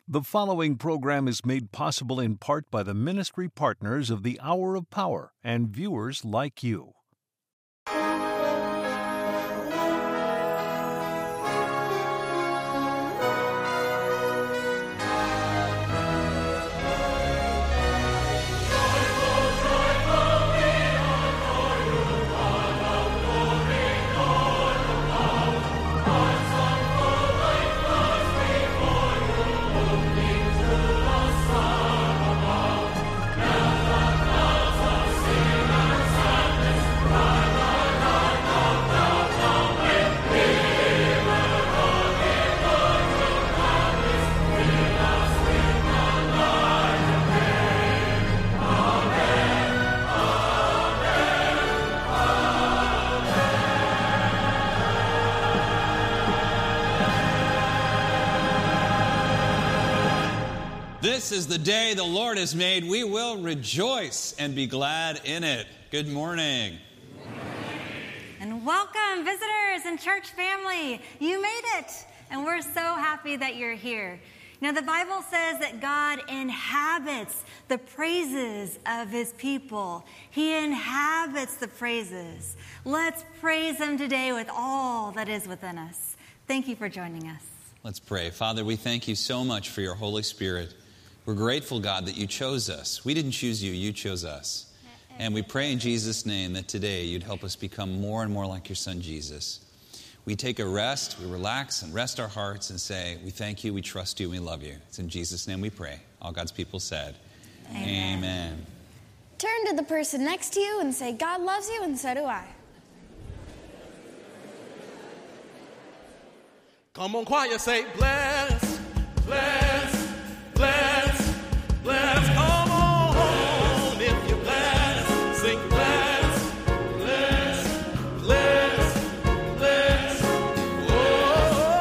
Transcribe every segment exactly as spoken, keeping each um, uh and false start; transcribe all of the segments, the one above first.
The following program is made possible in part by the ministry partners of the Hour of Power and viewers like you. This is the day the Lord has made. We will rejoice and be glad in it. Good morning. Good morning. And welcome, visitors and church family. You made it, and we're so happy that you're here. Now, the Bible says that God inhabits the praises of his people. He inhabits the praises. Let's praise him today with all that is within us. Thank you for joining us. Let's pray. Father, we thank you so much for your Holy Spirit. We're grateful, God, that you chose us. We didn't choose you, you chose us. And we pray in Jesus' name that today you'd help us become more and more like your Son, Jesus. We take a rest, we relax and rest our hearts and say, we thank you, we trust you, we love you. It's in Jesus' name we pray. All God's people said, Amen. Amen. Turn to the person next to you and say, God loves you and so do I. Come on, choir, say, bless, bless, bless, bless. Come on, if you're blessed, sing bless, bless, bless, bless. Oh,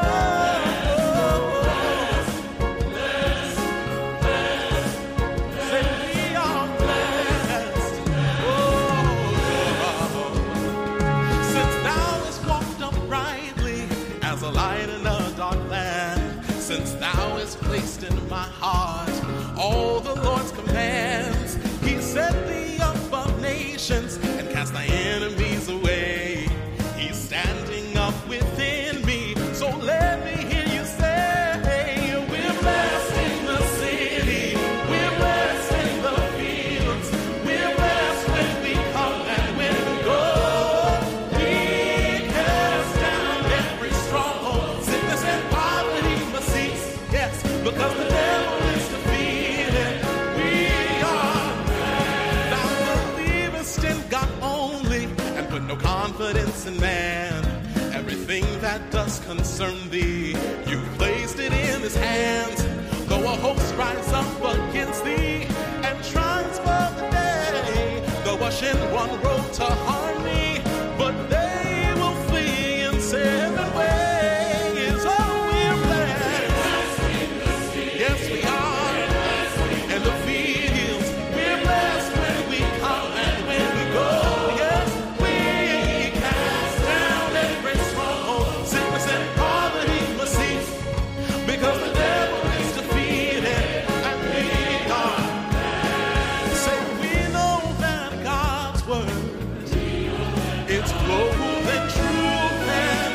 bless, bless, bless. Say we are blessed. Oh, since thou hast walked uprightly as a light in a dark land, since thou hast placed in my heart all the Lord's commands, he set thee above nations and cast thy enemies away. He's standing up within me, so let me hear you say, we're blessed in the city, we're blessed in the fields, we're blessed when we come and when we go. We cast down every stronghold, sickness and poverty must cease, yes, because the devil is defeated. We are blessed. Thou believest in God only and put no confidence in man. Everything that does concern thee, you placed it in his hands. Though a host rise up against thee and trials for the day, though a shin one road to harm thee, but they will flee in seven ways. Oh, we're blessed. Yes, we are. And the fields, we're blessed when we come and when we go. Yes, we cast down every stronghold, sickness and poverty must cease, because the devil is defeated and we are blessed. Say we know that God's word, it's bold and true and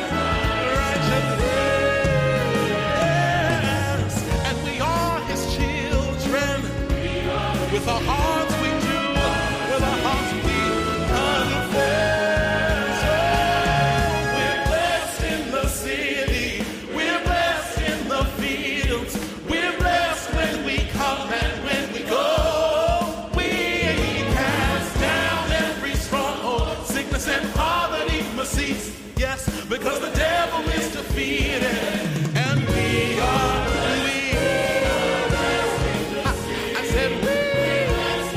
righteous. And we are his children. With our hearts we do, with our hearts we confess. Oh, we're blessed in the city, we're blessed in the fields, we're blessed when we come and when we go. We cast down every stronghold, sickness and poverty must cease, yes, because the devil is defeated and we are, we, I, I said we.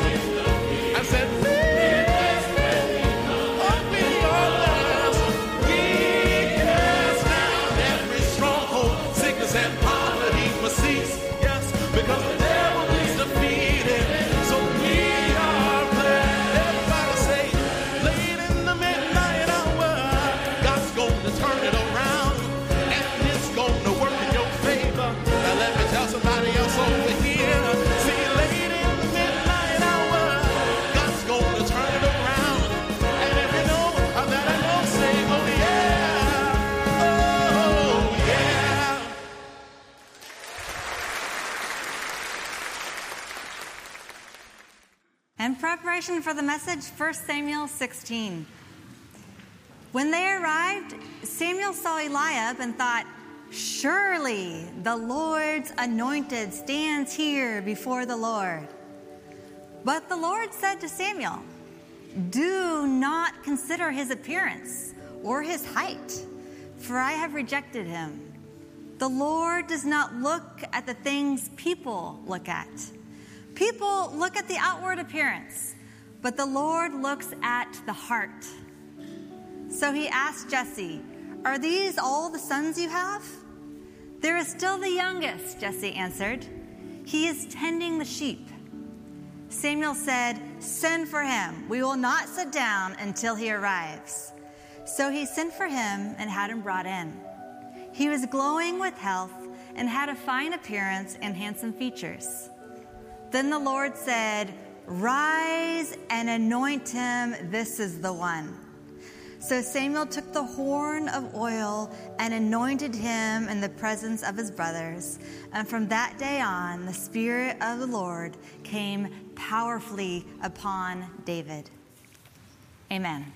In preparation for the message, First Samuel sixteen. When they arrived, Samuel saw Eliab and thought, "Surely the Lord's anointed stands here before the Lord." But the Lord said to Samuel, "Do not consider his appearance or his height, for I have rejected him. The Lord does not look at the things people look at. People look at the outward appearance, but the Lord looks at the heart." So he asked Jesse, "Are these all the sons you have?" "There is still the youngest," Jesse answered. "He is tending the sheep." Samuel said, "Send for him. We will not sit down until he arrives." So he sent for him and had him brought in. He was glowing with health and had a fine appearance and handsome features. Then the Lord said, "Rise and anoint him. This is the one." So Samuel took the horn of oil and anointed him in the presence of his brothers. And from that day on, the Spirit of the Lord came powerfully upon David. Amen.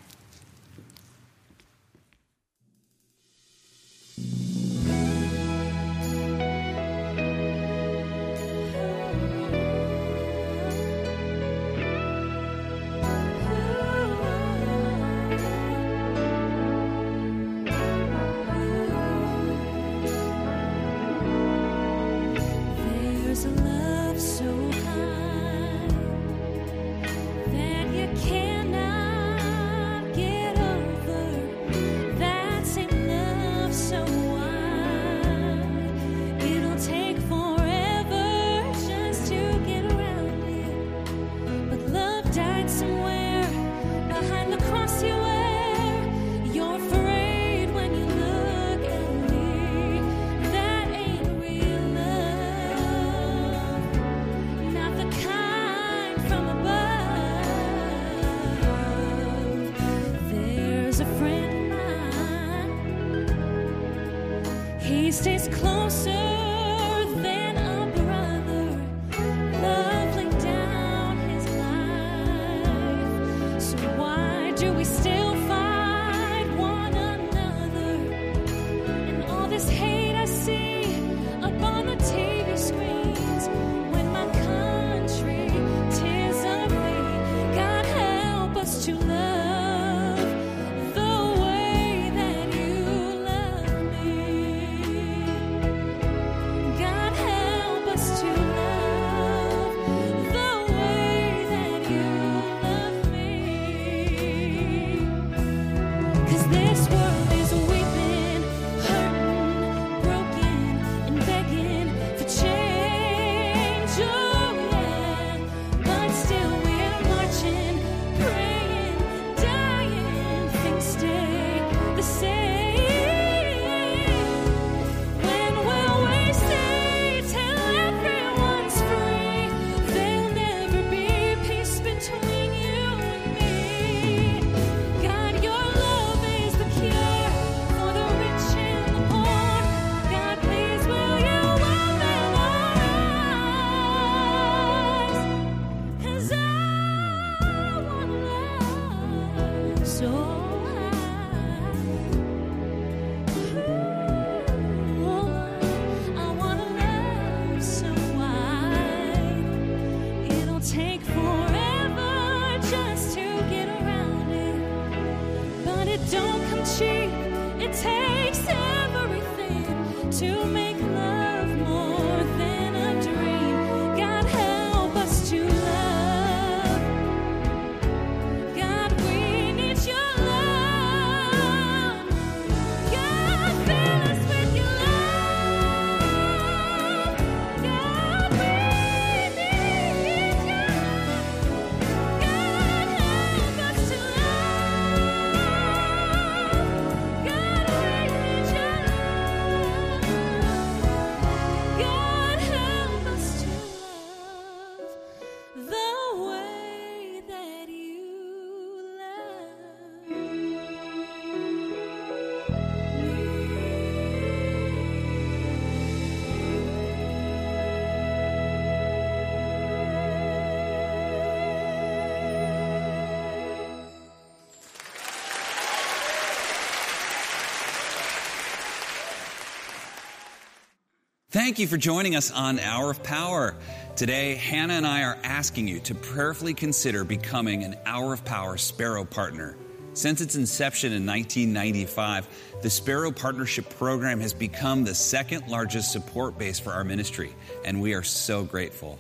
He stays closer than a brother, love laid down his life. So why do we still fight one another? And all this hate I see up on the T V screens, when my country tears of me. God help us to love the way that you love me. Thank you for joining us on Hour of Power. Today, Hannah and I are asking you to prayerfully consider becoming an Hour of Power Sparrow Partner. Since its inception in nineteen ninety-five, the Sparrow Partnership Program has become the second largest support base for our ministry, and we are so grateful.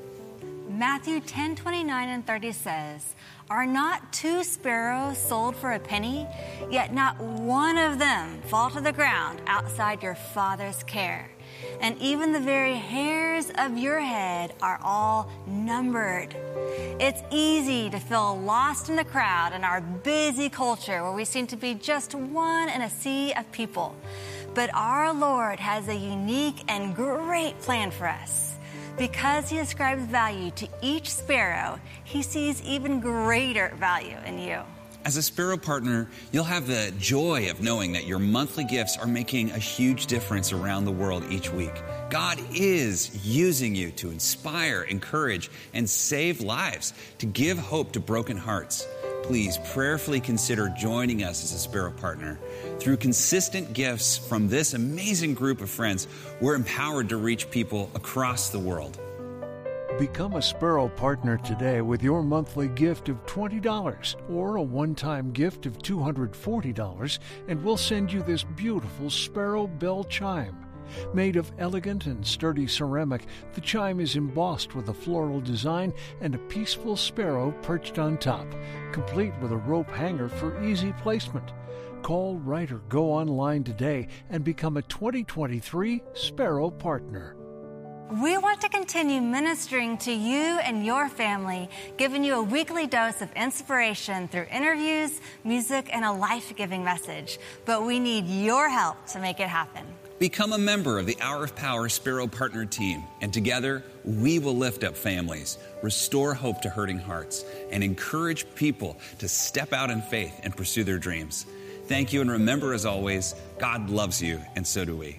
Matthew ten twenty-nine and thirty says, "Are not two sparrows sold for a penny? Yet not one of them fall to the ground outside your Father's care. And even the very hairs of your head are all numbered." It's easy to feel lost in the crowd in our busy culture where we seem to be just one in a sea of people. But our Lord has a unique and great plan for us. Because he ascribes value to each sparrow, he sees even greater value in you. As a Sparrow Partner, you'll have the joy of knowing that your monthly gifts are making a huge difference around the world each week. God is using you to inspire, encourage, and save lives, to give hope to broken hearts. Please prayerfully consider joining us as a Sparrow Partner. Through consistent gifts from this amazing group of friends, we're empowered to reach people across the world. Become a Sparrow Partner today with your monthly gift of twenty dollars or a one-time gift of two hundred forty dollars, and we'll send you this beautiful Sparrow Bell Chime. Made of elegant and sturdy ceramic, the chime is embossed with a floral design and a peaceful sparrow perched on top, complete with a rope hanger for easy placement. Call, write, or go online today and become a twenty twenty-three Sparrow Partner. We want to continue ministering to you and your family, giving you a weekly dose of inspiration through interviews, music, and a life-giving message. But we need your help to make it happen. Become a member of the Hour of Power Sparrow Partner team, and together we will lift up families, restore hope to hurting hearts, and encourage people to step out in faith and pursue their dreams. Thank you, and remember, as always, God loves you, and so do we.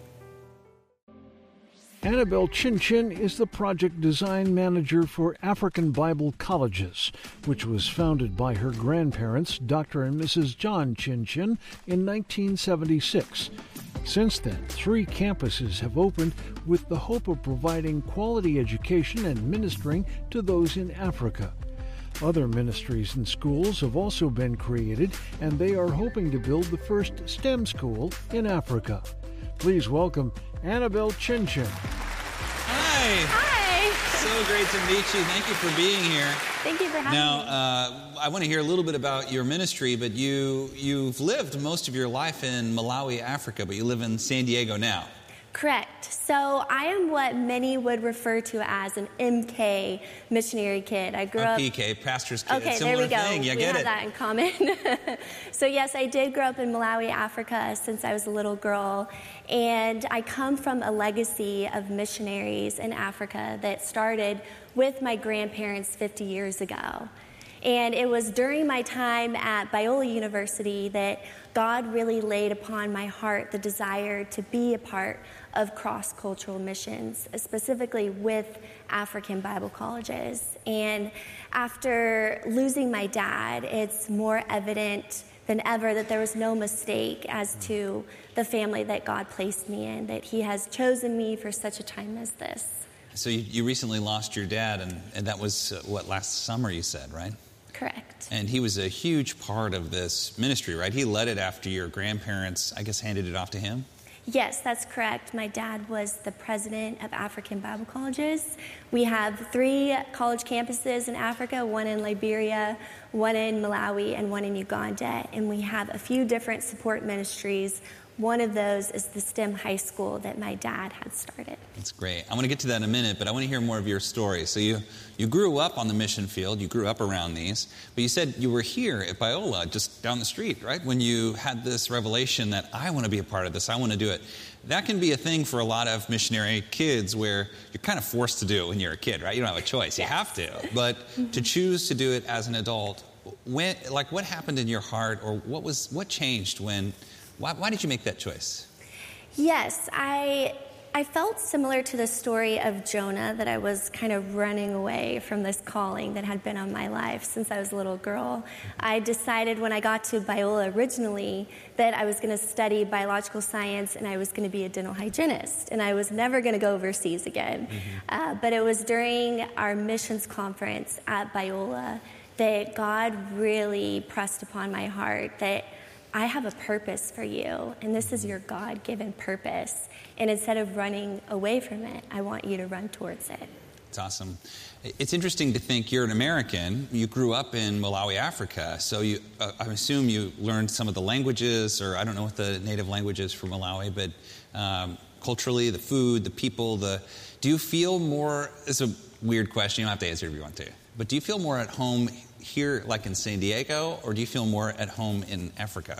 Annabelle Chin Chin is the project design manager for African Bible Colleges, which was founded by her grandparents, Doctor and Missus John Chin Chin, in nineteen seventy-six. Since then, three campuses have opened with the hope of providing quality education and ministering to those in Africa. Other ministries and schools have also been created, and they are hoping to build the first STEM school in Africa. Please welcome Annabelle Chin Chin. Hi. Hi. So great to meet you. Thank you for being here. Thank you for having Now, me. uh, I want to hear a little bit about your ministry, but you, you've lived most of your life in Malawi, Africa, but you live in San Diego now. Correct. So I am what many would refer to as an M K missionary kid. I grew A up... P K, pastor's kid. Okay, Similar there we go. thing. Yeah, we get have it. that in common. So yes, I did grow up in Malawi, Africa, since I was a little girl. And I come from a legacy of missionaries in Africa that started with my grandparents fifty years ago. And it was during my time at Biola University that God really laid upon my heart the desire to be a part of cross-cultural missions, specifically with African Bible colleges. And after losing my dad, it's more evident than ever that there was no mistake as to the family that God placed me in, that he has chosen me for such a time as this. So you, you recently lost your dad, and, and that was, uh, what, last summer you said, right? Correct. And he was a huge part of this ministry, right? He led it after your grandparents, I guess, handed it off to him? Yes, that's correct. My dad was the president of African Bible Colleges. We have three college campuses in Africa, one in Liberia, one in Malawi, and one in Uganda. And we have a few different support ministries. One of those is the STEM high school that my dad had started. That's great. I want to get to that in a minute, but I want to hear more of your story. So you, you grew up on the mission field, you grew up around these, but you said you were here at Biola, just down the street, right? When you had this revelation that I want to be a part of this, I want to do it. That can be a thing for a lot of missionary kids where you're kind of forced to do it when you're a kid, right? You don't have a choice, you Yes. have to. But to choose to do it as an adult, when, like what happened in your heart, or what was what changed when... Why, why did you make that choice? Yes, I I felt similar to the story of Jonah, that I was kind of running away from this calling that had been on my life since I was a little girl. I decided when I got to Biola originally that I was going to study biological science and I was going to be a dental hygienist, and I was never going to go overseas again. Mm-hmm. Uh, but it was during our missions conference at Biola that God really pressed upon my heart that I have a purpose for you, and this is your God-given purpose. And instead of running away from it, I want you to run towards it. It's awesome. It's interesting to think you're an American. You grew up in Malawi, Africa, so you, uh, I assume you learned some of the languages, or I don't know what the native language is for Malawi, but um, culturally, the food, the people, the. Do you feel more? It's a weird question. You don't have to answer if you want to. But do you feel more at home here, like in San Diego, or do you feel more at home in Africa?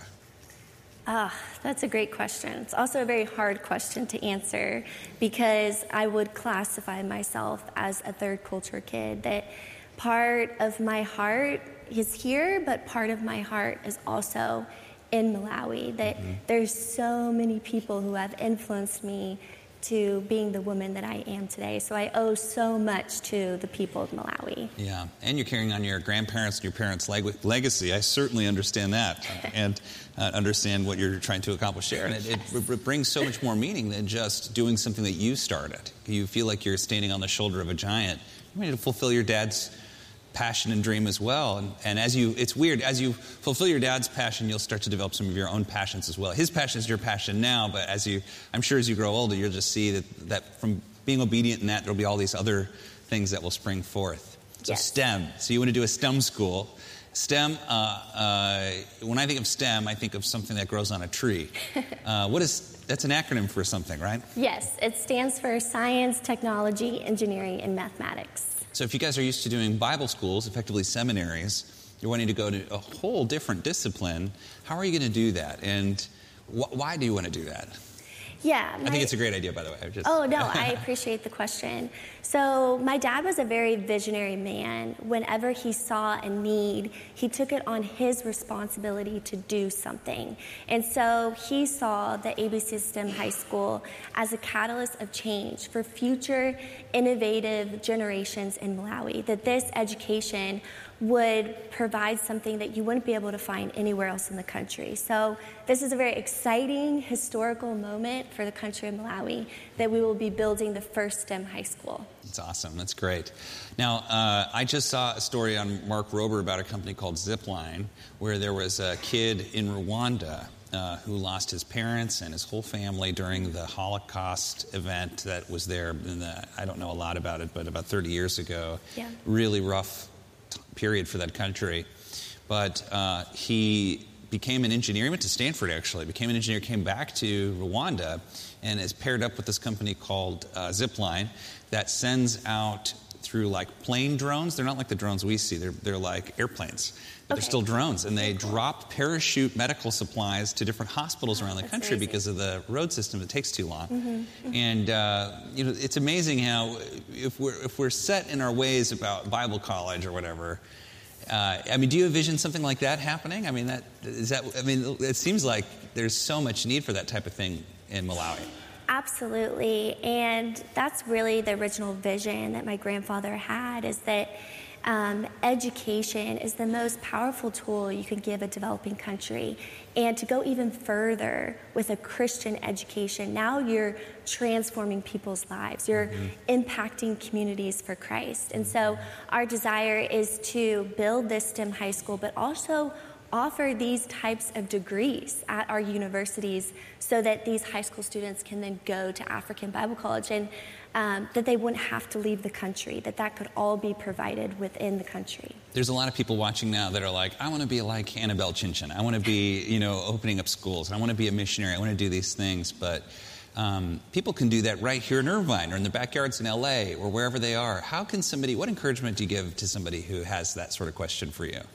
Ah, that's a great question. It's also a very hard question to answer because I would classify myself as a third culture kid, that part of my heart is here, but part of my heart is also in Malawi, that mm-hmm. there's so many people who have influenced me to being the woman that I am today. So I owe so much to the people of Malawi. Yeah, and you're carrying on your grandparents and your parents' leg- legacy. I certainly understand that and uh, understand what you're trying to accomplish there. And it, it, it brings so much more meaning than just doing something that you started. You feel like you're standing on the shoulder of a giant. You need to fulfill your dad's passion and dream as well. And, and as you, it's weird, as you fulfill your dad's passion, you'll start to develop some of your own passions as well. His passion is your passion now, but as you, I'm sure as you grow older, you'll just see that, that from being obedient in that, there'll be all these other things that will spring forth. So yes. STEM. So you want to do a STEM school. STEM, uh, uh, when I think of STEM, I think of something that grows on a tree. Uh, what is, that's an acronym for something, right? Yes, it stands for Science, Technology, Engineering, and Mathematics. So if you guys are used to doing Bible schools, effectively seminaries, you're wanting to go to a whole different discipline, how are you going to do that? And wh- why do you want to do that? Yeah. My, I think it's a great idea, by the way. Just, oh, no, I appreciate the question. So my dad was a very visionary man. Whenever he saw a need, he took it on his responsibility to do something. And so he saw the A B C STEM High School as a catalyst of change for future innovative generations in Malawi, that this education would provide something that you wouldn't be able to find anywhere else in the country. So this is a very exciting historical moment for the country of Malawi, that we will be building the first STEM high school. That's awesome. That's great. Now, uh, I just saw a story on Mark Rober about a company called Zipline, where there was a kid in Rwanda uh, who lost his parents and his whole family during the Holocaust event that was there. In the, I don't know a lot about it, but about thirty years ago. Yeah. Really rough period for that country. But uh, he became an engineer. He went to Stanford, actually. Became an engineer, came back to Rwanda, and is paired up with this company called uh, Zipline that sends out through like plane drones. They're not like the drones we see. They're, they're like airplanes. But okay. They're still drones. And they cool. drop parachute medical supplies to different hospitals oh, around the country amazing. because of the road system. It takes too long. Mm-hmm. Mm-hmm. And, uh, you know, it's amazing how if we're, if we're set in our ways about Bible college or whatever, uh, I mean, do you envision something like that happening? I mean, that is that. I mean, it seems like there's so much need for that type of thing in Malawi. Absolutely. And that's really the original vision that my grandfather had, is that um, education is the most powerful tool you can give a developing country. And to go even further with a Christian education, now you're transforming people's lives. You're mm-hmm. impacting communities for Christ. And so our desire is to build this STEM high school, but also offer these types of degrees at our universities so that these high school students can then go to African Bible College, and um, that they wouldn't have to leave the country, that that could all be provided within the country. There's a lot of people watching now that are like, I want to be like Annabelle Chinchin. I want to be, you know, opening up schools. I want to be a missionary. I want to do these things. But um, people can do that right here in Irvine or in their backyards in L A or wherever they are. How can somebody, what encouragement do you give to somebody who has that sort of question for you?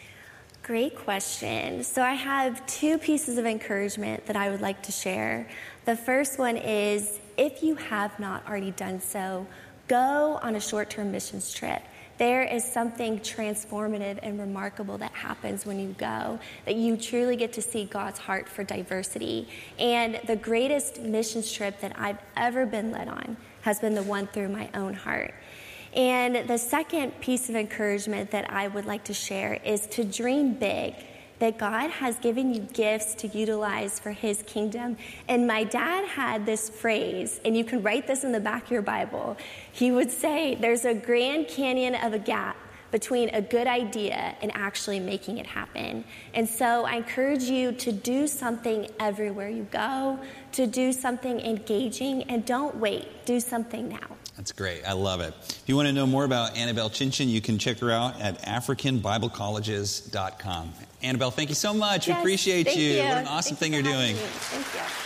Great question. So I have two pieces of encouragement that I would like to share. The first one is, if you have not already done so, go on a short-term missions trip. there is something transformative and remarkable that happens when you go, that you truly get to see God's heart for diversity. And the greatest missions trip that I've ever been led on has been the one through my own heart. And the second piece of encouragement that I would like to share is to dream big, that God has given you gifts to utilize for his kingdom. And my dad had this phrase, and you can write this in the back of your Bible. He would say, there's a Grand Canyon of a gap between a good idea and actually making it happen. And so I encourage you to do something everywhere you go, to do something engaging, and don't wait. Do something now. That's great. I love it. If you want to know more about Annabelle Chinchin, you can check her out at African Bible Colleges dot com. Annabelle, thank you so much. Yes, we appreciate thank you. you. What an awesome Thank thing you you're for doing. having me. Thank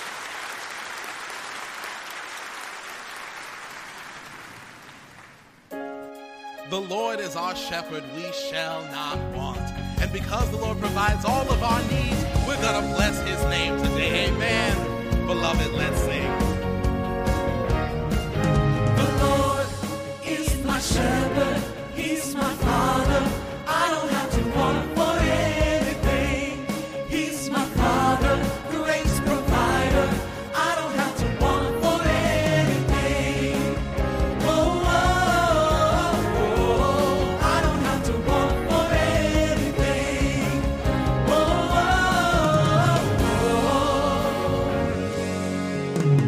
you. The Lord is our shepherd, we shall not want. And because the Lord provides all of our needs, we're going to bless his name today. Amen. Beloved, let's sing. The Lord is my shepherd, he's my father. I don't have to want for anything. He's my father, grace provider. I don't have to want for anything. Oh, oh, oh, I don't have to want for anything. Oh, oh, oh, oh.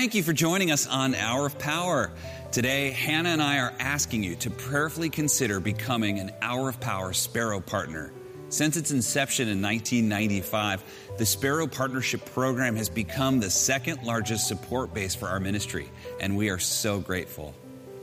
Thank you for joining us on Hour of Power. Today, Hannah and I are asking you to prayerfully consider becoming an Hour of Power Sparrow Partner. Since its inception in nineteen ninety-five, the Sparrow Partnership Program has become the second largest support base for our ministry, and we are so grateful.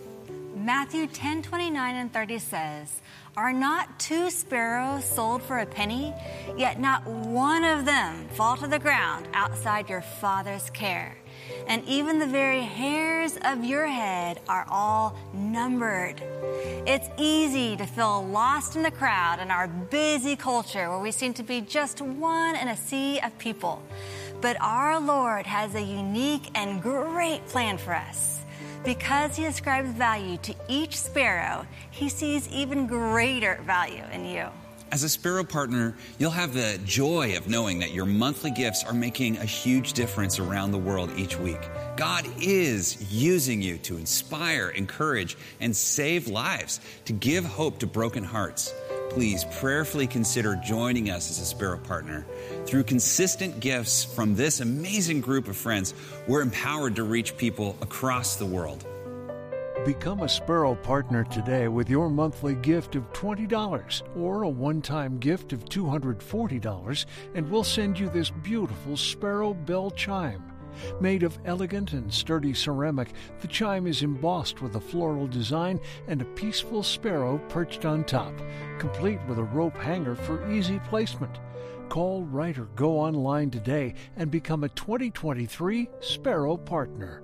Matthew ten twenty-nine and thirty says, "Are not two sparrows sold for a penny? Yet not one of them fall to the ground outside your Father's care. And even the very hairs of your head are all numbered." It's easy to feel lost in the crowd in our busy culture where we seem to be just one in a sea of people. But our Lord has a unique and great plan for us. Because he ascribes value to each sparrow, he sees even greater value in you. As a Sparrow Partner, you'll have the joy of knowing that your monthly gifts are making a huge difference around the world each week. God is using you to inspire, encourage, and save lives, to give hope to broken hearts. Please prayerfully consider joining us as a Sparrow Partner. Through consistent gifts from this amazing group of friends, we're empowered to reach people across the world. Become a Sparrow Partner today with your monthly gift of twenty dollars or a one-time gift of two hundred forty dollars, and we'll send you this beautiful Sparrow Bell Chime. Made of elegant and sturdy ceramic, the chime is embossed with a floral design and a peaceful sparrow perched on top, complete with a rope hanger for easy placement. Call, write, or go online today and become a twenty twenty-three Sparrow Partner.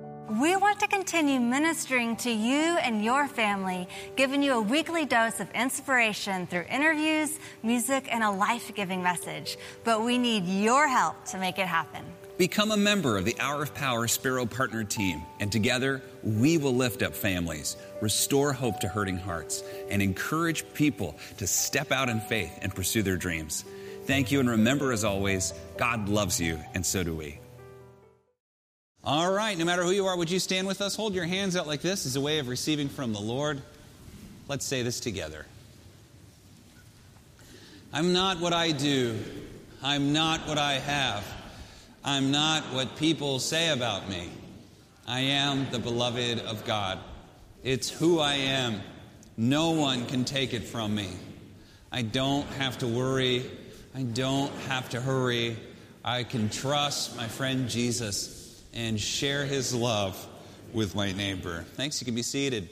We want to continue ministering to you and your family, giving you a weekly dose of inspiration through interviews, music, and a life-giving message. But we need your help to make it happen. Become a member of the Hour of Power Sparrow Partner team, and together we will lift up families, restore hope to hurting hearts, and encourage people to step out in faith and pursue their dreams. Thank you, and remember, as always, God loves you, and so do we. All right, no matter who you are, would you stand with us? Hold your hands out like this as a way of receiving from the Lord. Let's say this together. I'm not what I do. I'm not what I have. I'm not what people say about me. I am the beloved of God. It's who I am. No one can take it from me. I don't have to worry. I don't have to hurry. I can trust my friend Jesus and share his love with my neighbor. Thanks, you can be seated.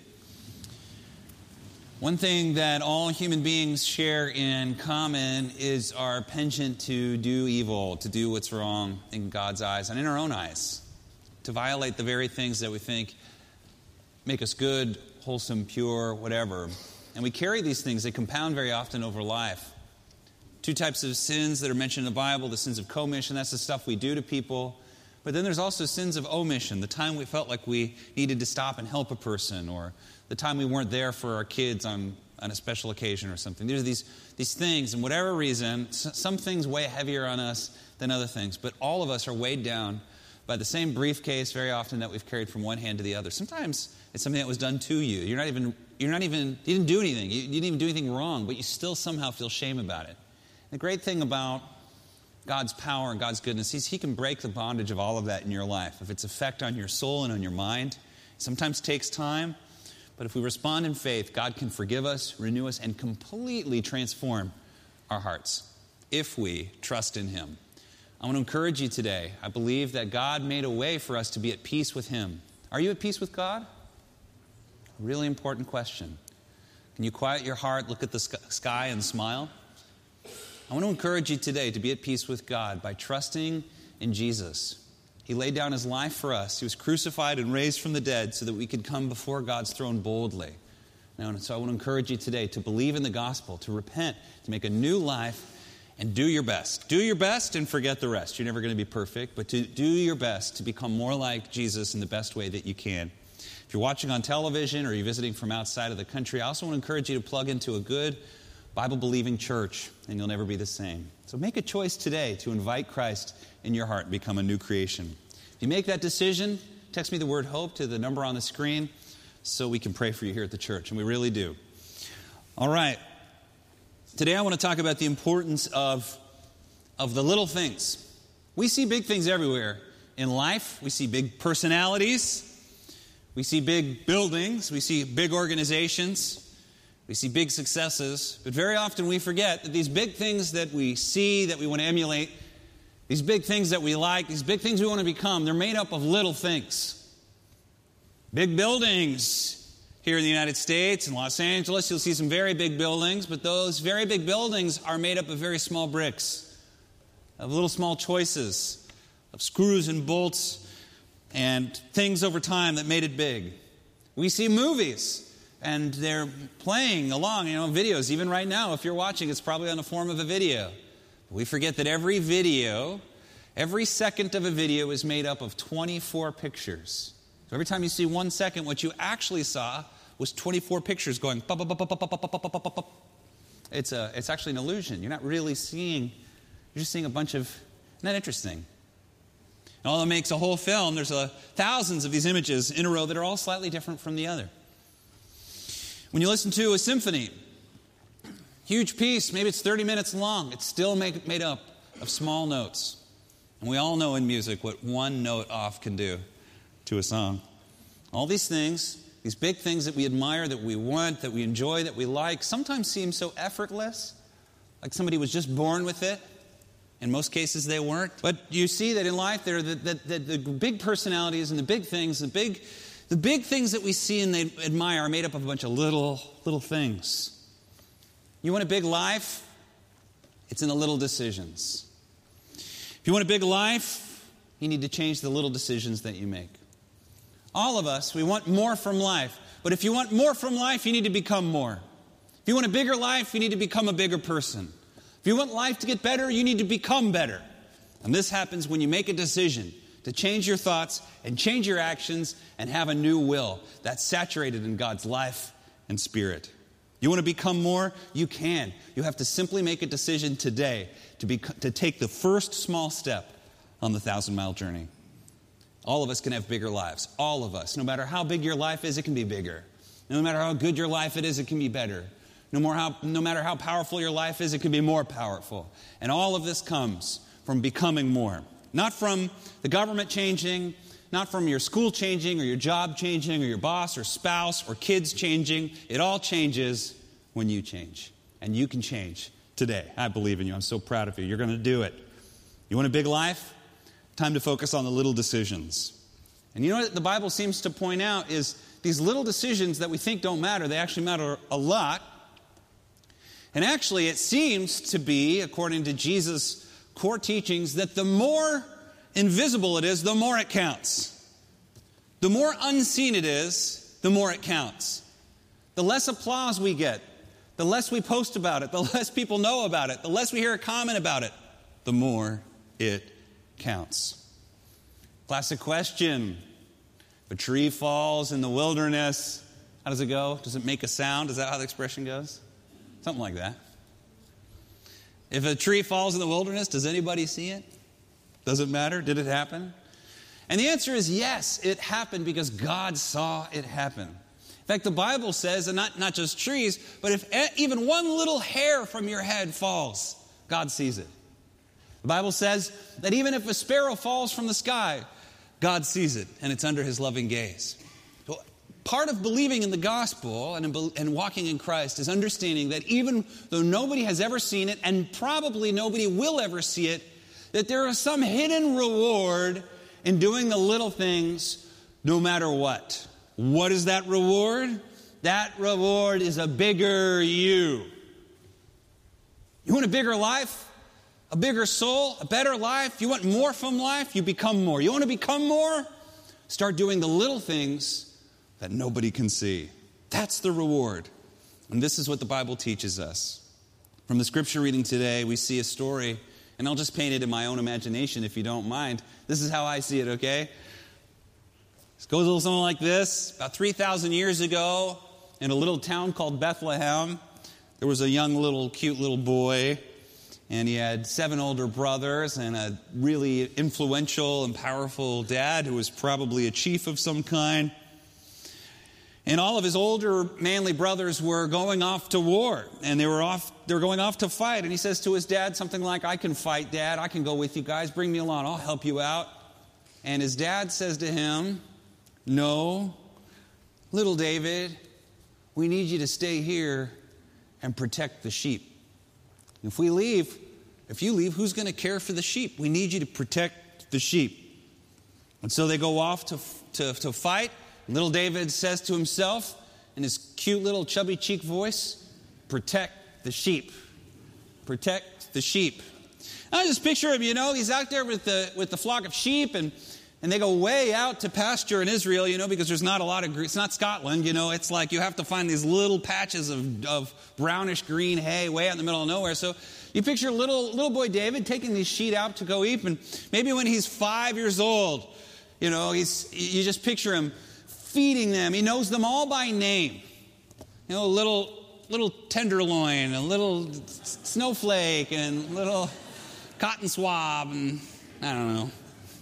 One thing that all human beings share in common is our penchant to do evil, to do what's wrong in God's eyes and in our own eyes, to violate the very things that we think make us good, wholesome, pure, whatever. And we carry these things, they compound very often over life. Two types of sins that are mentioned in the Bible: the sins of commission, that's the stuff we do to people. But then there's also sins of omission, the time we felt like we needed to stop and help a person, or the time we weren't there for our kids on, on a special occasion or something. There's these, these things, and whatever reason, some things weigh heavier on us than other things, but all of us are weighed down by the same briefcase very often that we've carried from one hand to the other. Sometimes it's something that was done to you. You're not even, you're not even, you didn't do anything. You, you didn't even do anything wrong, but you still somehow feel shame about it. The great thing about God's power and God's goodness, He can break the bondage of all of that in your life. If its effect on your soul and on your mind, it sometimes takes time, but if we respond in faith, God can forgive us, renew us, and completely transform our hearts if we trust in Him. I want to encourage you today. I believe that God made a way for us to be at peace with Him. Are you at peace with God? A really important question. Can you quiet your heart, look at the sky, and smile? I want to encourage you today to be at peace with God by trusting in Jesus. He laid down His life for us. He was crucified and raised from the dead so that we could come before God's throne boldly. Now, so I want to encourage you today to believe in the gospel, to repent, to make a new life, and do your best. Do your best and forget the rest. You're never going to be perfect, but to do your best to become more like Jesus in the best way that you can. If you're watching on television or you're visiting from outside of the country, I also want to encourage you to plug into a good Bible-believing church, and you'll never be the same. So make a choice today to invite Christ in your heart and become a new creation. If you make that decision, text me the word HOPE to the number on the screen so we can pray for you here at the church, and we really do. All right. Today I want to talk about the importance of, of the little things. We see big things everywhere in life. We see big personalities. We see big buildings. We see big organizations. We see big successes. But very often we forget that these big things that we see, that we want to emulate, these big things that we like, these big things we want to become, they're made up of little things. Big buildings. Here in the United States, in Los Angeles, you'll see some very big buildings, but those very big buildings are made up of very small bricks, of little small choices, of screws and bolts and things over time that made it big. We see movies, and they're playing along, you know, videos. Even right now, if you're watching, it's probably on the form of a video. We forget that every video, every second of a video is made up of twenty-four pictures. So every time you see one second, what you actually saw was twenty-four pictures going pop, pop, pop, pop, pop, pop, pop, pop, pop. It's a, it's actually an illusion. You're not really seeing, you're just seeing a bunch of, isn't that interesting? And all that makes a whole film, there's a, thousands of these images in a row that are all slightly different from the other. When you listen to a symphony, huge piece, maybe it's thirty minutes long, it's still make, made up of small notes. And we all know in music what one note off can do to a song. All these things, these big things that we admire, that we want, that we enjoy, that we like, sometimes seem so effortless, like somebody was just born with it. In most cases, they weren't. But you see that in life, there are the, the, the, the big personalities and the big things, the big, the big things that we see and they admire are made up of a bunch of little, little things. You want a big life? It's in the little decisions. If you want a big life, you need to change the little decisions that you make. All of us, we want more from life. But if you want more from life, you need to become more. If you want a bigger life, you need to become a bigger person. If you want life to get better, you need to become better. And this happens when you make a decision to change your thoughts and change your actions and have a new will that's saturated in God's life and spirit. You want to become more? You can. You have to simply make a decision today to, be, to take the first small step on the thousand-mile journey. All of us can have bigger lives. All of us. No matter how big your life is, it can be bigger. No matter how good your life it is, it can be better. No, more how, no matter how powerful your life is, it can be more powerful. And all of this comes from becoming more. Not from the government changing, not from your school changing or your job changing or your boss or spouse or kids changing. It all changes when you change. And you can change today. I believe in you. I'm so proud of you. You're going to do it. You want a big life? Time to focus on the little decisions. And you know what the Bible seems to point out is these little decisions that we think don't matter, they actually matter a lot. And actually it seems to be, according to Jesus' core teachings, that the more invisible it is, the more it counts. The more unseen it is, the more it counts. The less applause we get, the less we post about it, the less people know about it, the less we hear a comment about it, the more it counts. Classic question. If a tree falls in the wilderness, how does it go? Does it make a sound? Is that how the expression goes? Something like that. If a tree falls in the wilderness, does anybody see it? Does it matter? Did it happen? And the answer is yes, it happened because God saw it happen. In fact, the Bible says, and not, not just trees, but if even one little hair from your head falls, God sees it. The Bible says that even if a sparrow falls from the sky, God sees it, and it's under his loving gaze. So part of believing in the gospel and, in, and walking in Christ is understanding that even though nobody has ever seen it, and probably nobody will ever see it, that there is some hidden reward in doing the little things no matter what. What is that reward? That reward is a bigger you. You want a bigger life? A bigger soul, a better life? You want more from life? You become more. You want to become more? Start doing the little things that nobody can see. That's the reward. And this is what the Bible teaches us. From the scripture reading today, we see a story, and I'll just paint it in my own imagination if you don't mind. This is how I see it, okay? It goes a little something like this. About three thousand years ago, in a little town called Bethlehem, there was a young little, cute little boy. And he had seven older brothers and a really influential and powerful dad who was probably a chief of some kind. And all of his older manly brothers were going off to war. And they were off, they were going off to fight. And he says to his dad something like, I can fight, Dad. I can go with you guys. Bring me along. I'll help you out. And his dad says to him, no, little David, we need you to stay here and protect the sheep. If we leave, if you leave, who's going to care for the sheep? We need you to protect the sheep. And so they go off to, to, to fight. Little David says to himself in his cute little chubby cheek voice, protect the sheep. Protect the sheep. I just picture him, you know, he's out there with the with the flock of sheep, and And they go way out to pasture in Israel, you know, because there's not a lot of, it's not Scotland, you know, it's like you have to find these little patches of, of brownish green hay way out in the middle of nowhere. So you picture little little boy David taking these sheep out to go eat, and maybe when he's five years old, you know, he's you just picture him feeding them. He knows them all by name. You know, little little tenderloin, a little snowflake, and little cotton swab, and I don't know.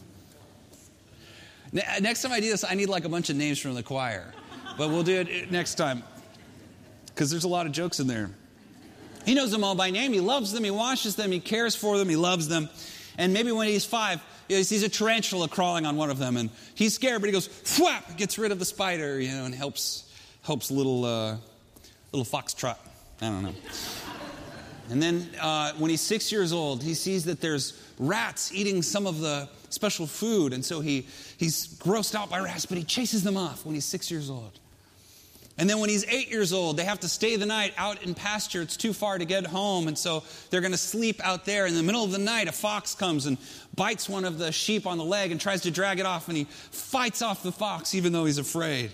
Next time I do this, I need like a bunch of names from the choir. But we'll do it next time. Because there's a lot of jokes in there. He knows them all by name. He loves them. He washes them. He cares for them. He loves them. And maybe when he's five, he sees a tarantula crawling on one of them. And he's scared, but he goes, whap, gets rid of the spider, you know, and helps helps little, uh, little foxtrot. I don't know. And then uh, when he's six years old, he sees that there's rats eating some of the special food. And so he he's grossed out by rats, but he chases them off when he's six years old. And then when he's eight years old, they have to stay the night out in pasture. It's too far to get home. And so they're going to sleep out there. In the middle of the night, a fox comes and bites one of the sheep on the leg and tries to drag it off. And he fights off the fox, even though he's afraid.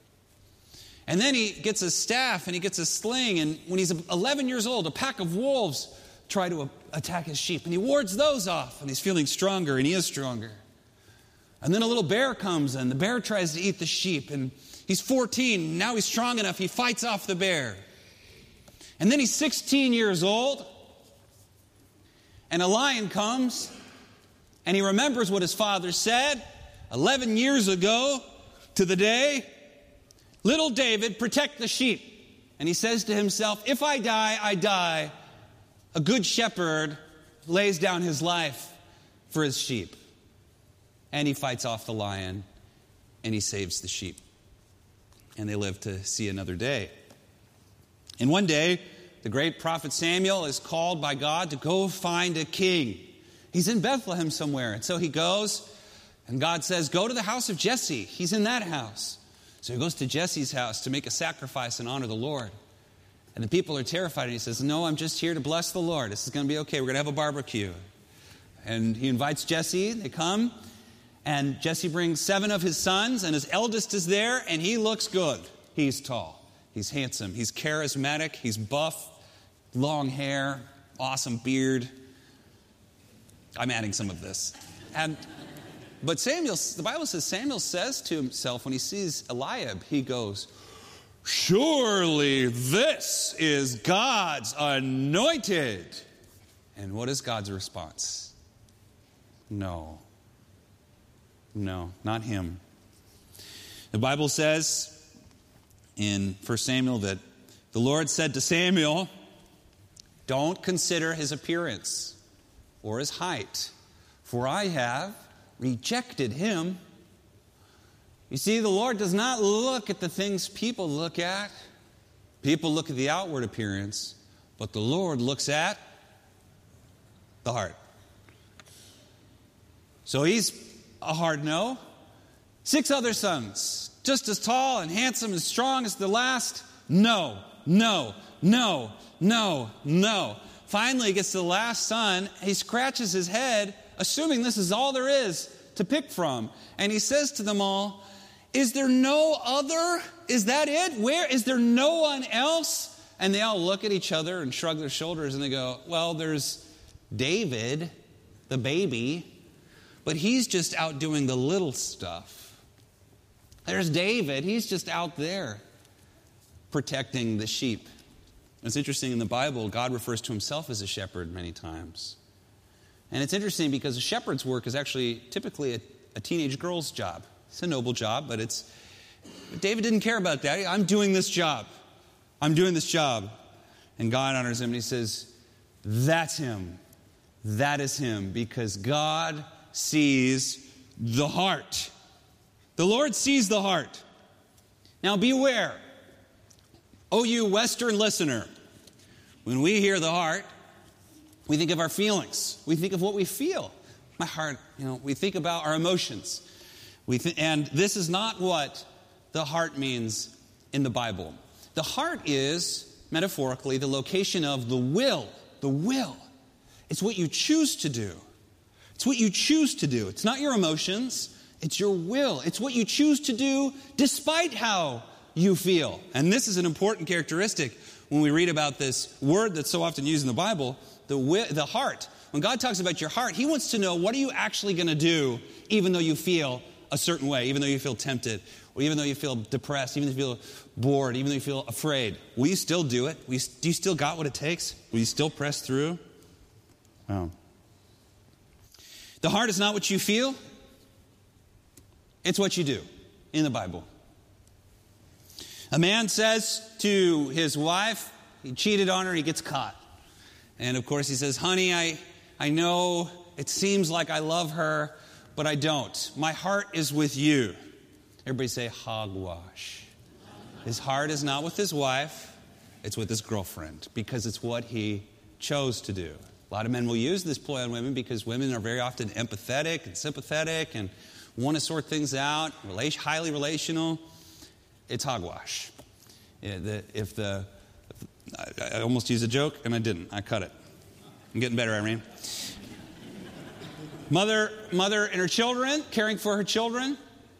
And then he gets a staff and he gets a sling. And when he's eleven years old, a pack of wolves try to attack his sheep. And he wards those off. And he's feeling stronger, and he is stronger. And then a little bear comes, and the bear tries to eat the sheep. And he's fourteen. Now he's strong enough. He fights off the bear. And then he's sixteen years old. And a lion comes. And he remembers what his father said eleven years ago to the day. Little David, protect the sheep. And he says to himself, if I die, I die. A good shepherd lays down his life for his sheep. And he fights off the lion, and he saves the sheep. And they live to see another day. And one day, the great prophet Samuel is called by God to go find a king. He's in Bethlehem somewhere. And so he goes, and God says, go to the house of Jesse. He's in that house. So he goes to Jesse's house to make a sacrifice and honor the Lord. And the people are terrified. And he says, no, I'm just here to bless the Lord. This is going to be okay. We're going to have a barbecue. And he invites Jesse. They come. And Jesse brings seven of his sons. And his eldest is there. And he looks good. He's tall. He's handsome. He's charismatic. He's buff. Long hair. Awesome beard. I'm adding some of this. And... But Samuel, the Bible says Samuel says to himself when he sees Eliab, he goes, surely this is God's anointed. And what is God's response? No. No, not him. The Bible says in First Samuel that the Lord said to Samuel, don't consider his appearance or his height, for I have rejected him. You see, the Lord does not look at the things people look at. People look at the outward appearance, but the Lord looks at the heart. So he's a hard no. Six other sons, just as tall and handsome and strong as the last. No, no, no, no, no. Finally, he gets to the last son. He scratches his head, assuming this is all there is to pick from. And he says to them all, is there no other? Is that it? Where? Is there no one else? And they all look at each other and shrug their shoulders and they go, well, there's David, the baby, but he's just out doing the little stuff. There's David. He's just out there protecting the sheep. It's interesting in the Bible, God refers to himself as a shepherd many times. And it's interesting because a shepherd's work is actually typically a, a teenage girl's job. It's a noble job, but it's... But David didn't care about that. I'm doing this job. I'm doing this job. And God honors him and he says, that's him. That is him. Because God sees the heart. The Lord sees the heart. Now beware, O you Western listener, when we hear the heart, we think of our feelings. We think of what we feel. My heart, you know, we think about our emotions. We th- and this is not what the heart means in the Bible. The heart is, metaphorically, the location of the will. The will. It's what you choose to do. It's what you choose to do. It's not your emotions. It's your will. It's what you choose to do despite how you feel. And this is an important characteristic when we read about this word that's so often used in the Bible, the wi- the heart. When God talks about your heart, he wants to know, what are you actually going to do even though you feel a certain way, even though you feel tempted, or even though you feel depressed, even though you feel bored, even though you feel afraid. Will you still do it? Will you, do you still got what it takes? Will you still press through? Wow. The heart is not what you feel. It's what you do in the Bible. A man says to his wife, he cheated on her, he gets caught. And of course he says, honey, I, I know it seems like I love her, but I don't. My heart is with you. Everybody say hogwash. His heart is not with his wife, it's with his girlfriend, because it's what he chose to do. A lot of men will use this ploy on women because women are very often empathetic and sympathetic and want to sort things out, relation, highly relational. It's hogwash. Yeah, the, if the, if the I, I almost used a joke and I didn't. I cut it. I'm getting better, Irene. Mother, mother and her children, caring for her children,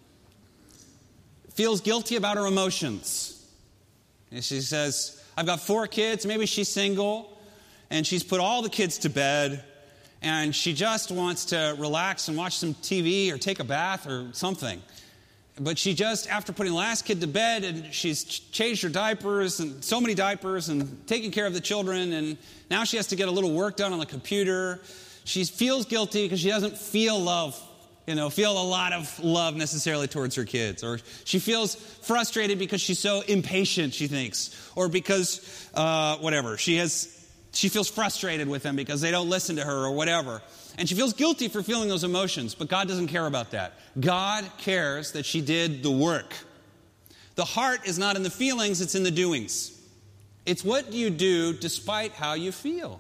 feels guilty about her emotions. And she says, I've got four kids, maybe she's single, and she's put all the kids to bed, and she just wants to relax and watch some T V or take a bath or something. But she just, after putting the last kid to bed, and she's changed her diapers, and so many diapers, and taking care of the children, and now she has to get a little work done on the computer. She feels guilty because she doesn't feel love, you know, feel a lot of love necessarily towards her kids. Or she feels frustrated because she's so impatient, she thinks. Or because, uh, whatever, she has, she feels frustrated with them because they don't listen to her or whatever. And she feels guilty for feeling those emotions, but God doesn't care about that. God cares that she did the work. The heart is not in the feelings, it's in the doings. It's what you do despite how you feel.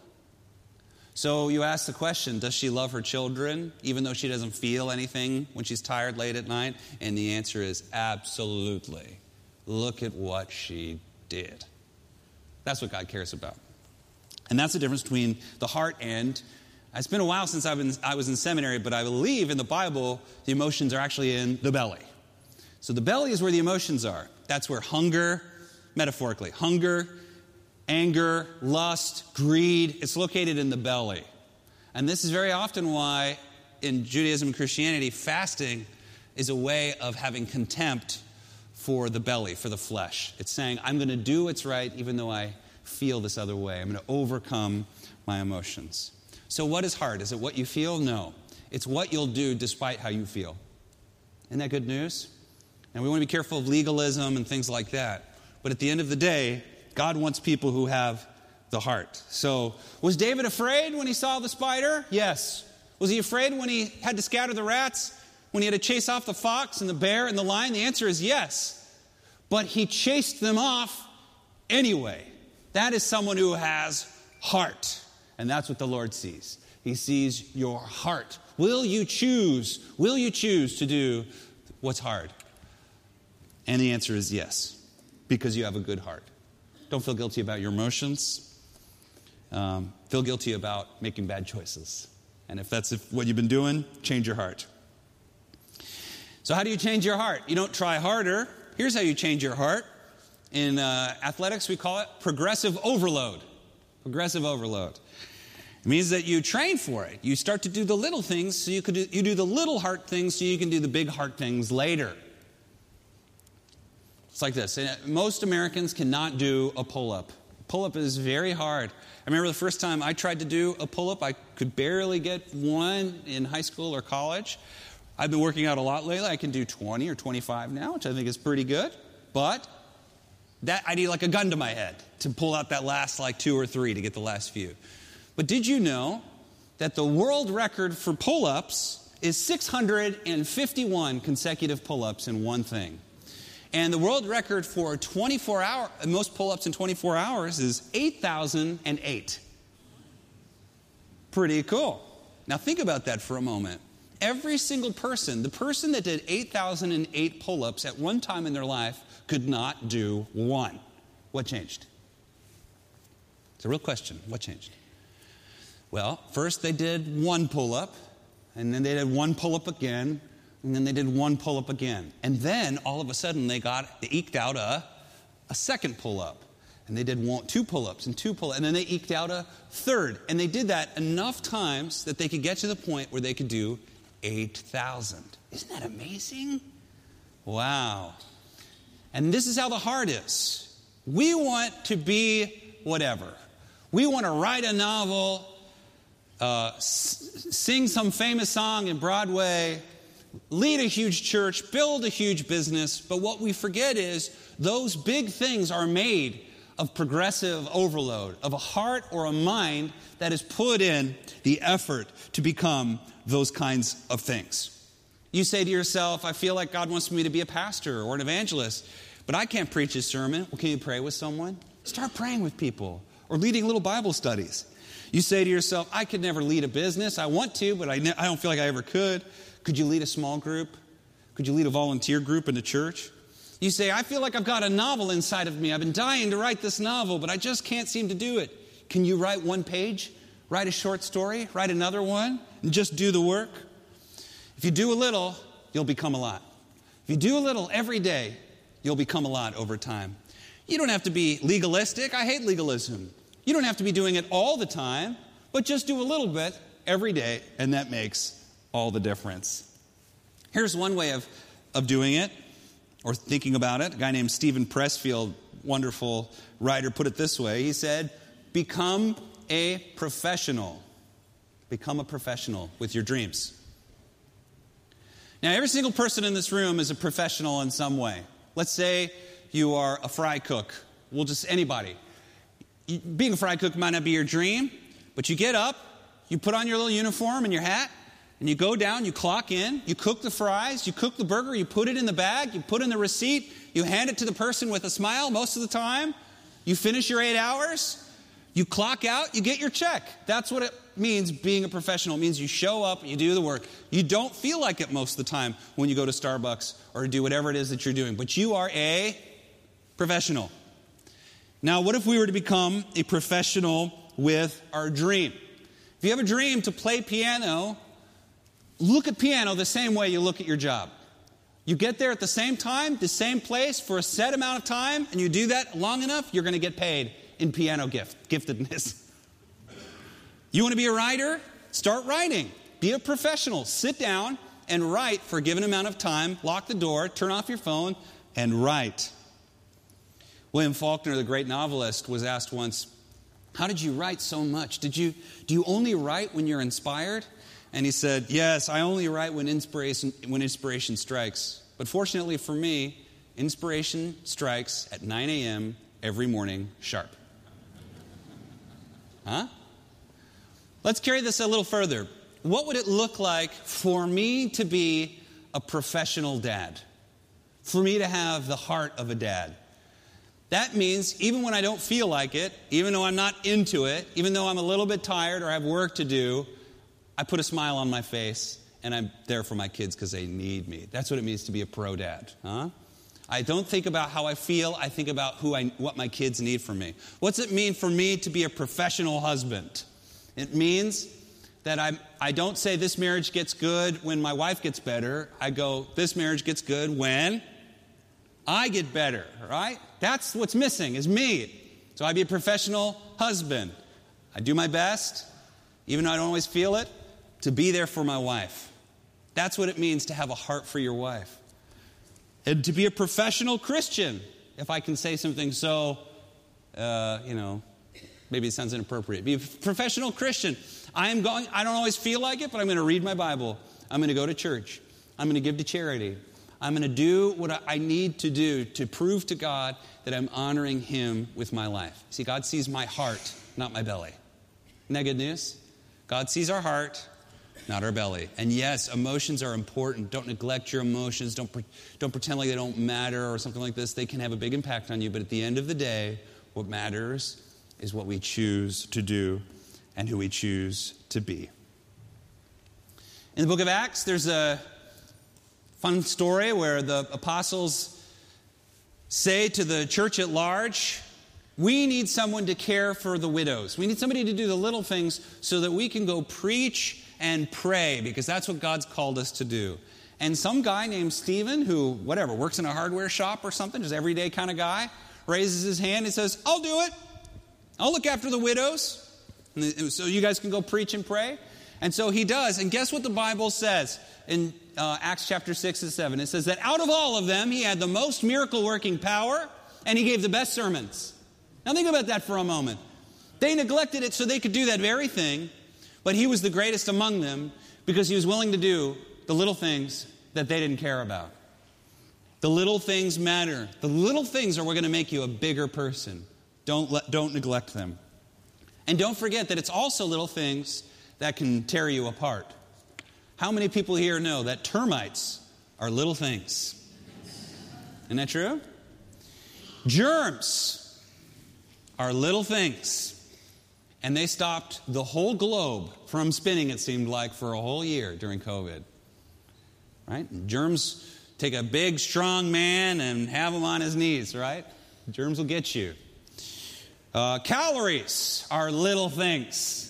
So you ask the question, does she love her children even though she doesn't feel anything when she's tired late at night? And the answer is absolutely. Look at what she did. That's what God cares about. And that's the difference between the heart and, it's been a while since I've been, I was in seminary, but I believe in the Bible, the emotions are actually in the belly. So the belly is where the emotions are. That's where hunger, metaphorically, hunger, anger, lust, greed, it's located in the belly. And this is very often why in Judaism and Christianity, fasting is a way of having contempt for the belly, for the flesh. It's saying, I'm going to do what's right even though I feel this other way. I'm going to overcome my emotions. So what is hard? Is it what you feel? No. It's what you'll do despite how you feel. Isn't that good news? And we want to be careful of legalism and things like that. But at the end of the day, God wants people who have the heart. So, was David afraid when he saw the spider? Yes. Was he afraid when he had to scatter the rats? When he had to chase off the fox and the bear and the lion? The answer is yes. But he chased them off anyway. That is someone who has heart. And that's what the Lord sees. He sees your heart. Will you choose? Will you choose to do what's hard? And the answer is yes, because you have a good heart. Don't feel guilty about your emotions. Um, feel guilty about making bad choices. And if that's if what you've been doing, change your heart. So how do you change your heart? You don't try harder. Here's how you change your heart. In uh, athletics, we call it progressive overload. Progressive overload. It means that you train for it. You start to do the little things, so you could do, you do the little heart things so you can do the big heart things later. It's like this. Most Americans cannot do a pull-up. Pull-up is very hard. I remember the first time I tried to do a pull-up, I could barely get one in high school or college. I've been working out a lot lately. I can do twenty or twenty-five now, which I think is pretty good. But that I need like a gun to my head to pull out that last like two or three to get the last few. But did you know that the world record for pull-ups is six hundred fifty-one consecutive pull-ups in one thing. And the world record for twenty-four hour, most pull-ups in twenty-four hours is eight thousand eight. Pretty cool. Now think about that for a moment. Every single person, the person that did eight thousand eight pull-ups at one time in their life could not do one. What changed? It's a real question. What changed? Well, first they did one pull-up, and then they did one pull-up again, and then they did one pull-up again. And then, all of a sudden, they got, they eked out a, a second pull-up. And they did one, two pull-ups and two pull-ups, and then they eked out a third. And they did that enough times that they could get to the point where they could do eight thousand. Isn't that amazing? Wow. And this is how the heart is. We want to be whatever. We want to write a novel, uh, s- sing some famous song in Broadway, lead a huge church, build a huge business. But what we forget is those big things are made of progressive overload, of a heart or a mind that has put in the effort to become those kinds of things. You say to yourself, I feel like God wants me to be a pastor or an evangelist, but I can't preach his sermon. Well, can you pray with someone? Start praying with people or leading little Bible studies. You say to yourself, I could never lead a business. I want to, but I, ne- I don't feel like I ever could. Could you lead a small group? Could you lead a volunteer group in the church? You say, I feel like I've got a novel inside of me. I've been dying to write this novel, but I just can't seem to do it. Can you write one page? Write a short story? Write another one? And just do the work? If you do a little, you'll become a lot. If you do a little every day, you'll become a lot over time. You don't have to be legalistic. I hate legalism. You don't have to be doing it all the time, but just do a little bit every day, and that makes all the difference. Here's one way of, of doing it, or thinking about it. A guy named Stephen Pressfield, wonderful writer, put it this way. He said, become a professional. Become a professional with your dreams. Now, every single person in this room is a professional in some way. Let's say you are a fry cook. Well, just anybody. Being a fry cook might not be your dream, but you get up, you put on your little uniform and your hat, and you go down, you clock in, you cook the fries, you cook the burger, you put it in the bag, you put in the receipt, you hand it to the person with a smile most of the time, you finish your eight hours, you clock out, you get your check. That's what it means being a professional. It means you show up, you do the work. You don't feel like it most of the time when you go to Starbucks or do whatever it is that you're doing, but you are a professional. Now, what if we were to become a professional with our dream? If you have a dream to play piano, look at piano the same way you look at your job. You get there at the same time, the same place, for a set amount of time, and you do that long enough, you're going to get paid in piano gift, giftedness. You want to be a writer? Start writing. Be a professional. Sit down and write for a given amount of time. Lock the door, turn off your phone, and write. William Faulkner, the great novelist, was asked once, how did you write so much? Did you, do you only write when you're inspired? And he said, yes, I only write when inspiration, when inspiration strikes. But fortunately for me, inspiration strikes at nine a.m. every morning sharp. Huh? Let's carry this a little further. What would it look like for me to be a professional dad? For me to have the heart of a dad? That means even when I don't feel like it, even though I'm not into it, even though I'm a little bit tired or have work to do, I put a smile on my face and I'm there for my kids because they need me. That's what it means to be a pro dad. Huh? I don't think about how I feel. I think about who I, what my kids need from me. What's it mean for me to be a professional husband? It means that I'm, I don't say this marriage gets good when my wife gets better. I go, this marriage gets good when I get better, right? That's what's missing, is me. So I be a professional husband. I do my best, even though I don't always feel it, to be there for my wife. That's what it means to have a heart for your wife. And to be a professional Christian, if I can say something so, uh, you know, maybe it sounds inappropriate. Be a professional Christian. I am going, I don't always feel like it, but I'm going to read my Bible. I'm going to go to church. I'm going to give to charity. I'm going to do what I need to do to prove to God that I'm honoring Him with my life. See, God sees my heart, not my belly. Isn't that good news? God sees our heart, not our belly. And yes, emotions are important. Don't neglect your emotions. Don't, pre- don't pretend like they don't matter or something like this. They can have a big impact on you. But at the end of the day, what matters is what we choose to do and who we choose to be. In the book of Acts, there's a fun story where the apostles say to the church at large, we need someone to care for the widows. We need somebody to do the little things so that we can go preach and pray, because that's what God's called us to do. And some guy named Stephen, who, whatever, works in a hardware shop or something, just everyday kind of guy, raises his hand and says, I'll do it. I'll look after the widows, and so you guys can go preach and pray. And so he does. And guess what the Bible says in uh, Acts chapter six and seven? It says that out of all of them, he had the most miracle-working power, and he gave the best sermons. Now think about that for a moment. They neglected it so they could do that very thing, but he was the greatest among them because he was willing to do the little things that they didn't care about. The little things matter. The little things are what are going to make you a bigger person. Don't let, don't neglect them. And don't forget that it's also little things that can tear you apart. How many people here know that termites are little things? Isn't that true? Germs are little things. And they stopped the whole globe from spinning, it seemed like, for a whole year during COVID. Right? And germs take a big, strong man and have him on his knees, right? Germs will get you. Uh, calories are little things.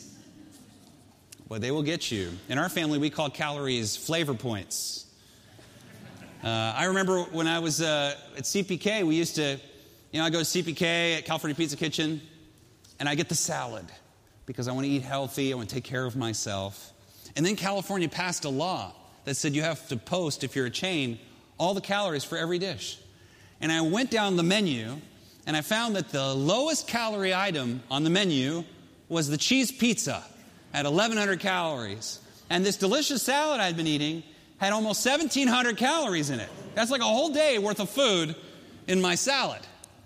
But they will get you. In our family, we call calories flavor points. Uh, I remember when I was uh, at C P K, we used to, you know, I go to C P K at California Pizza Kitchen, and I get the salad because I want to eat healthy, I want to take care of myself. And then California passed a law that said you have to post, if you're a chain, all the calories for every dish. And I went down the menu, and I found that the lowest calorie item on the menu was the cheese pizza at eleven hundred calories. And this delicious salad I'd been eating had almost seventeen hundred calories in it. That's like a whole day worth of food in my salad.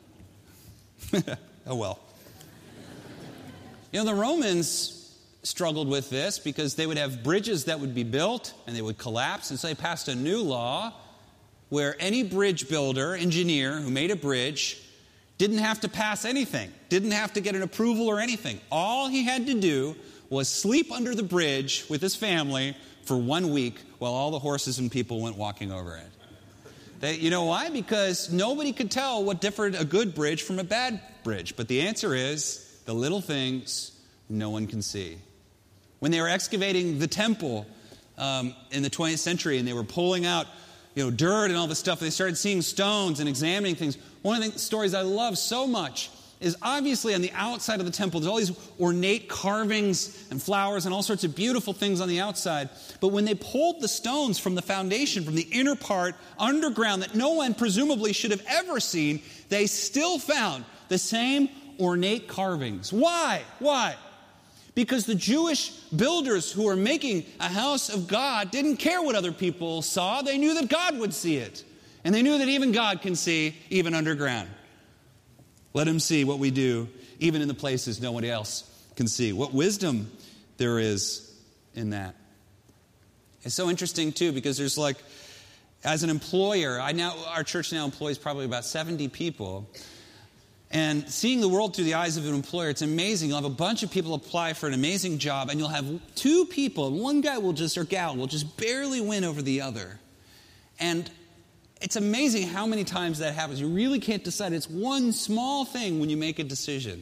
Oh well. You know, the Romans struggled with this because they would have bridges that would be built and they would collapse. And so they passed a new law where any bridge builder, engineer who made a bridge didn't have to pass anything, didn't have to get an approval or anything. All he had to do was sleep under the bridge with his family for one week while all the horses and people went walking over it. They, you know why? Because nobody could tell what differed a good bridge from a bad bridge. But the answer is the little things no one can see. When they were excavating the temple um, in the twentieth century and they were pulling out, you know, dirt and all this stuff, they started seeing stones and examining things. One of the stories I love so much is obviously on the outside of the temple, there's all these ornate carvings and flowers and all sorts of beautiful things on the outside. But when they pulled the stones from the foundation, from the inner part, underground, that no one presumably should have ever seen, they still found the same ornate carvings. Why? Why? Because the Jewish builders who were making a house of God didn't care what other people saw. They knew that God would see it. And they knew that even God can see, even underground. Let him see what we do, even in the places nobody else can see. What wisdom there is in that. It's so interesting, too, because there's like, as an employer, I now our church now employs probably about seventy people. And seeing the world through the eyes of an employer, it's amazing. You'll have a bunch of people apply for an amazing job, and you'll have two people, and one guy will just, or gal, will just barely win over the other. And it's amazing how many times that happens. You really can't decide. It's one small thing when you make a decision.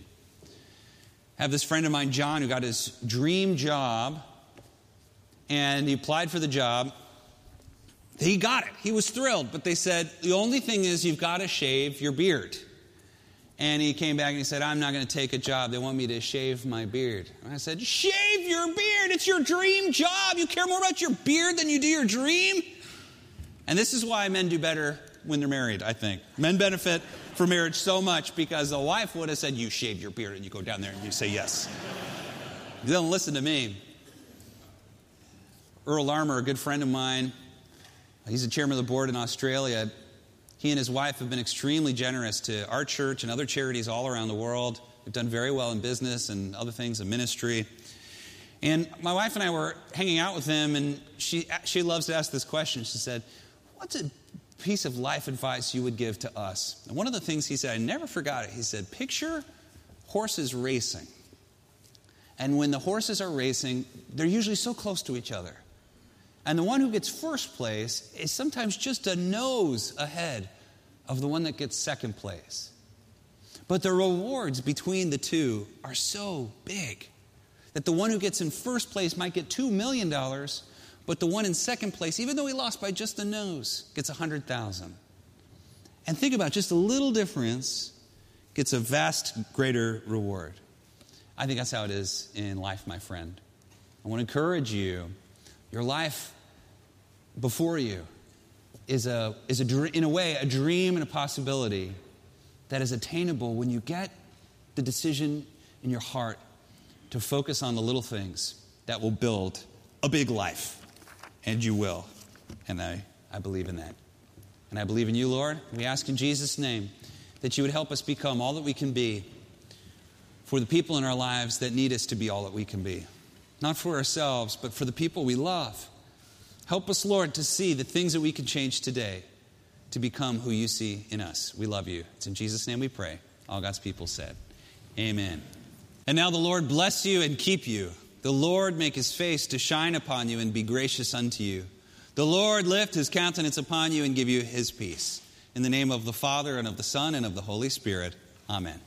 I have this friend of mine, John, who got his dream job, and he applied for the job. He got it. He was thrilled, but they said, the only thing is you've got to shave your beard. And he came back and he said, I'm not going to take a job. They want me to shave my beard. And I said, shave your beard. It's your dream job. You care more about your beard than you do your dream? And this is why men do better when they're married, I think. Men benefit from marriage so much because the wife would have said, you shave your beard, and you go down there and you say yes. You don't listen to me. Earl Armour, a good friend of mine, he's the chairman of the board in Australia. He and his wife have been extremely generous to our church and other charities all around the world. They've done very well in business and other things in ministry. And my wife and I were hanging out with him, and she she loves to ask this question. She said, what's a piece of life advice you would give to us? And one of the things he said, I never forgot it. He said, picture horses racing. And when the horses are racing, they're usually so close to each other. And the one who gets first place is sometimes just a nose ahead of the one that gets second place. But the rewards between the two are so big that the one who gets in first place might get two million dollars, but the one in second place, even though he lost by just a nose, gets one hundred thousand dollars. And think about it, just a little difference gets a vast greater reward. I think that's how it is in life, my friend. I want to encourage you. Your life before you is, a, is a, in a way, a dream and a possibility that is attainable when you get the decision in your heart to focus on the little things that will build a big life. And you will. And I, I believe in that. And I believe in you, Lord. We ask in Jesus' name that you would help us become all that we can be for the people in our lives that need us to be all that we can be. Not for ourselves, but for the people we love. Help us, Lord, to see the things that we can change today to become who you see in us. We love you. It's in Jesus' name we pray. All God's people said, amen. And now the Lord bless you and keep you. The Lord make his face to shine upon you and be gracious unto you. The Lord lift his countenance upon you and give you his peace. In the name of the Father, and of the Son, and of the Holy Spirit. Amen.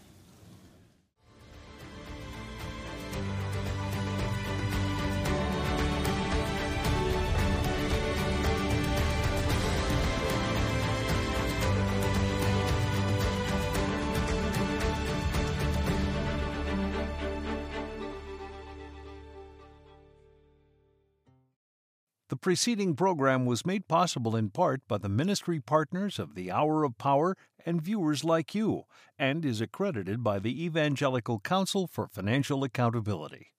The preceding program was made possible in part by the ministry partners of the Hour of Power and viewers like you, and is accredited by the Evangelical Council for Financial Accountability.